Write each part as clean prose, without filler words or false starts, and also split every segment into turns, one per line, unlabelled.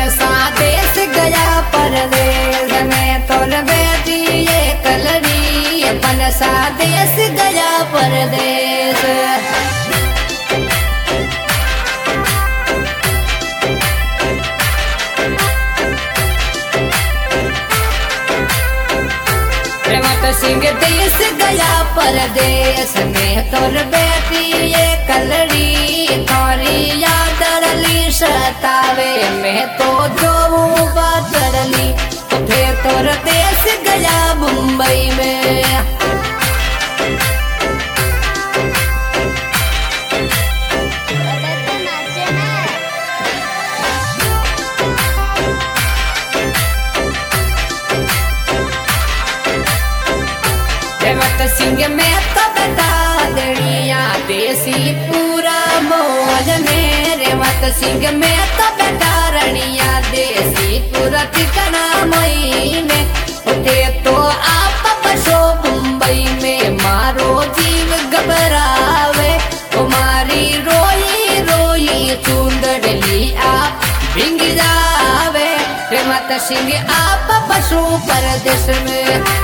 सा देश गया परदेश में तोर बेटी ये कलरी अपन सा देश गया परदेश सिंह देश गया परदेश में तोर बेटी ये कलरी थोरी याद रली सतावे में तो जो बातरली थे तोर देश गया मुंबई में सिंह में तो बता दड़िया देसी पूरा मौज में रेवत सिंह में तो बता रनिया देसी पूरा ठिकाना मई में उठे तो आप बसो मुंबई में मारो जीव घबरावे तुम्हारी रोई रोई चूंदड़ली आप भिंग जावे रेवत सिंह आप बसो परदेश में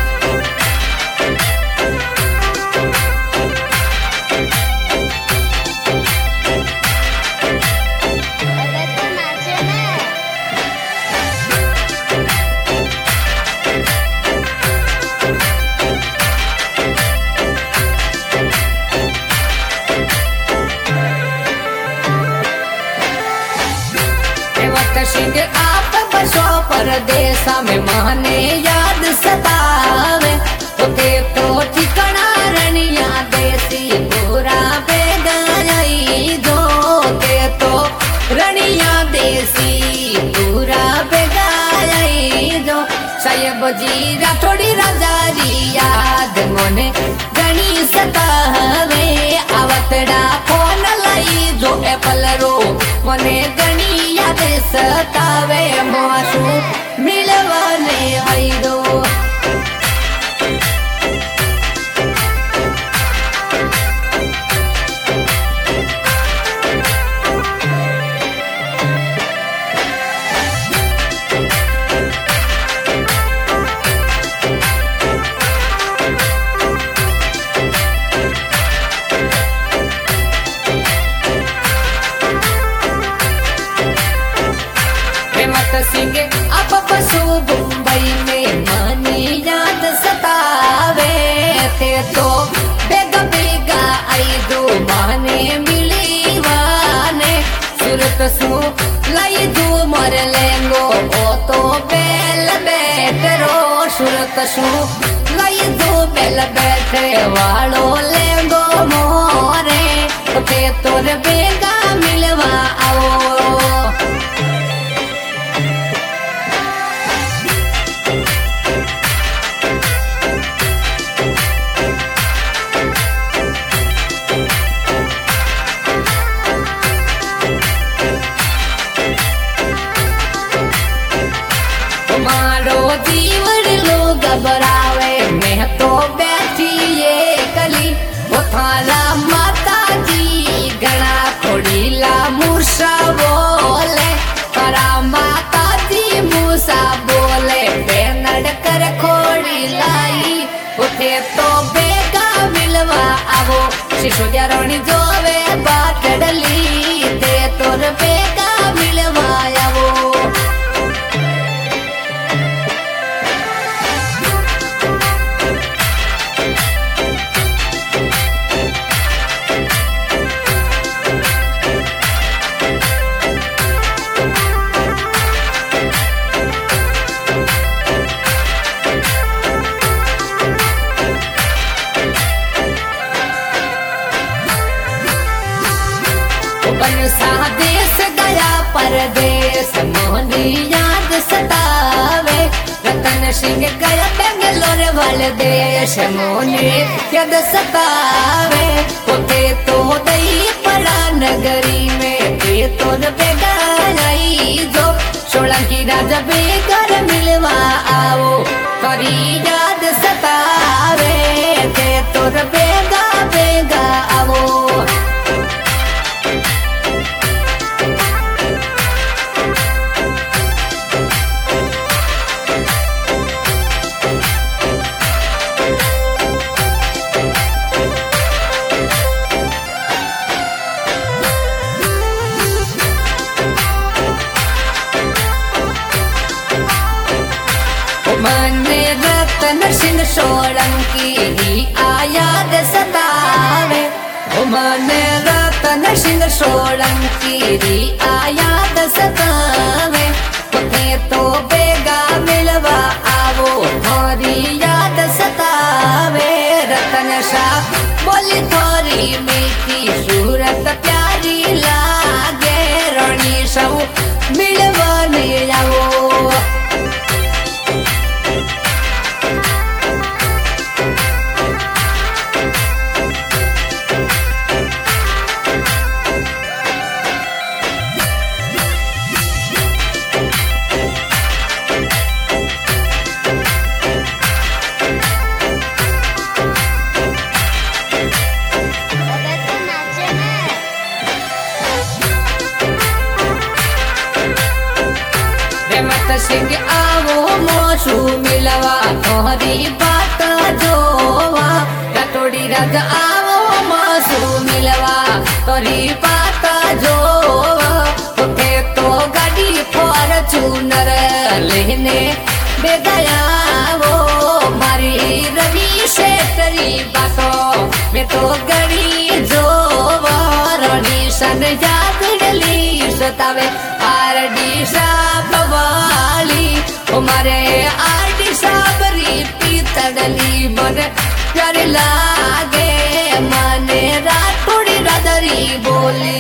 सिंह आप बसो परदेश में माने याद सतावे उठे तो ठिकाना रनिया देसी पूरा बेगाई दो के तो रनिया देसी पूरा बेगाई दो साहेब जी थोड़ी राजारी याद मोने गणी सतावे आवतड़ा फोन लाई जो एपल रो मोने गणी याद सतावे मासू मिलवाने आई दो सिंह अब बसो मुंबई में मानी याद सतावे थे तो बेगा बेगा आई दो माने मिली वाने सूरत सू लाई दो मर लेंगो ओ तो बेल बैठरो सूरत सू लाई दो बेल बैठे वालो लेंगो मोरे थे तोर बेगा मिलवा आओ जीवन लोग घबरावे मैं तो बैठी ये कली वो थारा माता जी गणा खोड़ीला मूसा बोले थारा माता जी मूसा बोले बेनड़ कर खोड़ी लाई उठे तो बेगा मिलवा आवो शिशोदिया रोनी जोवे बात डली ते तोर बेगा मिलवा आवो सा देश गया परदेश मोहनी याद सतावे रतन सिंह गया बेंगलोर वाले देश मोहनी याद सतावे उठे तो दई पड़ा नगरी में ते तो बेगाई जो सोलंकी राजा बेगर मिलवा आओ तोरी याद सतावे ते तो बेगा बेगा आओ मने रतन सिंह सोलंकी ही याद सतावे। मने रतन सिंह सोलंकी ही याद सतावे। तो बेगा मिलवा आवो थोरी याद सतावे। रतन शाह बोली थोरी मीठी सूरत प्यारी लागे। रणि सब मिलवा मिलावो। सिंह आवो मोसू मिलवा तोहरी बात जोवा। कटोरी रज आवो मोसू मिलवा तोहरी बात जोवा। उठे तो गाड़ी फॉर्च्यूनर लेने बेगया वो मारी रवि शेटरी बातों में तो गड़ी जोवा। रणि सन याद डली सतावे आरडी साहब वाली। हमारे आरडी साबरी पीतड़ली मन प्यारी लागे। माने राठौड़ी रादरी बोली।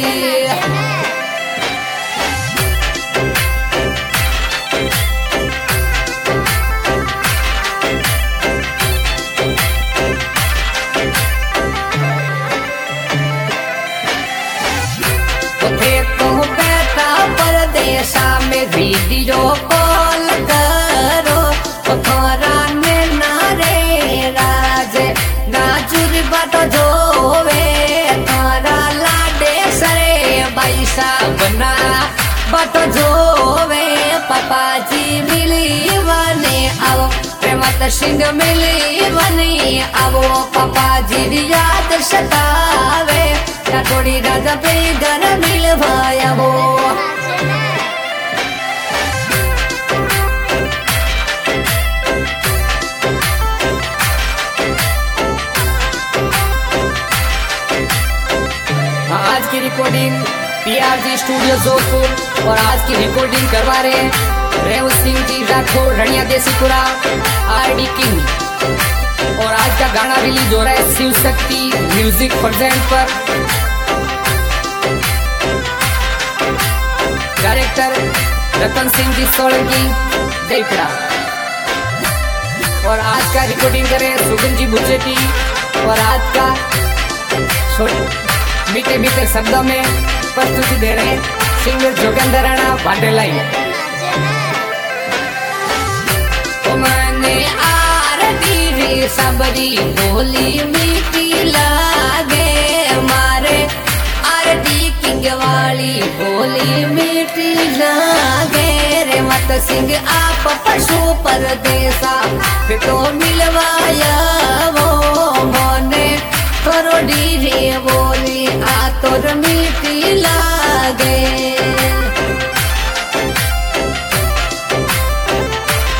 में वीडियो कॉल करो। थोरा में नारे राज नाजुर बट जोवे। थोरा लाडे सरे बैसा बना बट जोवे। पापा जी मिली बने आओ। प्रेमत सिंह मिली बनी आओ। पापा जी याद सतावे। थोड़ी राजा बेगर मिल भाया वो। आज की रिकॉर्डिंग पीआरजी स्टूडियो जोधपुर और आज की रिकॉर्डिंग करवा रहे हैं रेव सिंह जी राठौड़ रनिया देसीपुरा आरडी किंग। और आज का गाना रिलीज हो रहा है शिव शक्ति म्यूजिक प्रेजेंट पर। डायरेक्टर रतन सिंह जी सोलंकी जयपुरा। और आज का रिकॉर्डिंग करें सुगन जी भुजेटी। और आज का मीठे मीठे शब्दों में प्रस्तुति दे रहे सिंगर जोगेंद्र राणा भाटेलाई। मैंने आरती रे सबरी बोली मीठी लागे। मारे आरती किंग वाली बोली मीठी लागे। रे मत सिंह आप पशु परदेसा फिर तो मिलवाया वो। मोने थोड़ी रे